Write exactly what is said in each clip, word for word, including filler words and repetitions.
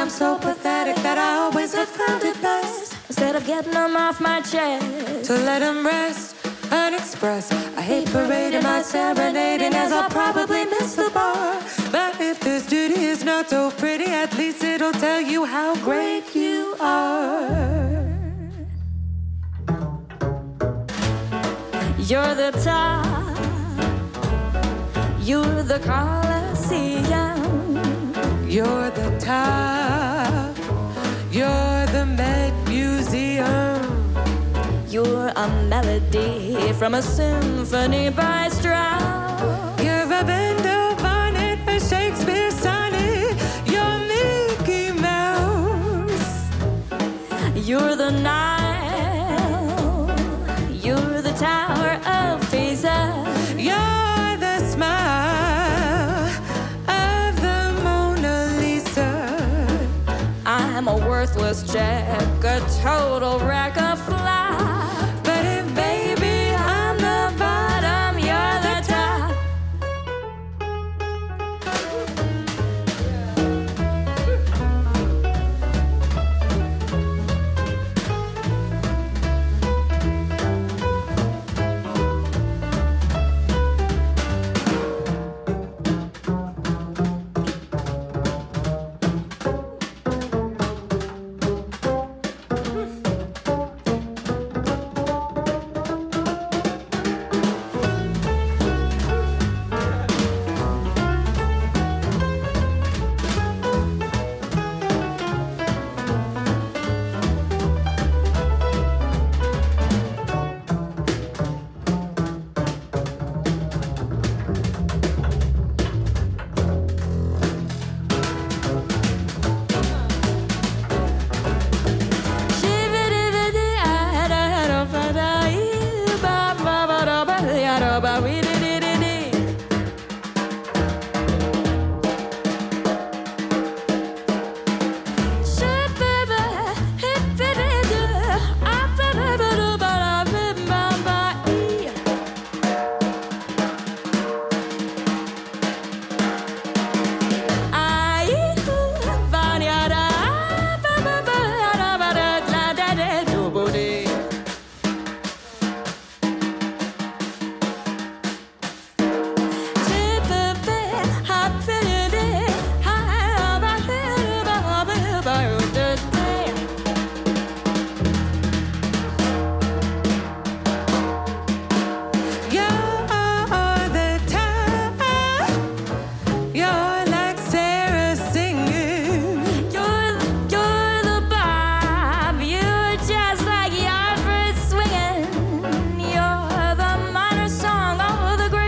I'm so pathetic that I always have found it best, instead of getting them off my chest, to let them rest unexpressed. I hate parading my serenading, as I'll probably miss the bar. But if this duty is not so pretty, at least it'll tell you how great you are. You're the top, you're the Colosseum. You're the top, you're the Met Museum. You're a melody from a symphony by Strauss. You're a Bender Bonnet, a Shakespeare sonnet. You're Mickey Mouse. You're the Nile, you're the Tower of Pisa. You're the smile of the Mona Lisa. I'm a worthless check, a total wreck of fly. But if baby I'm the bottom, you're the top.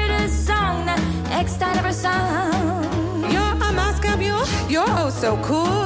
So cool.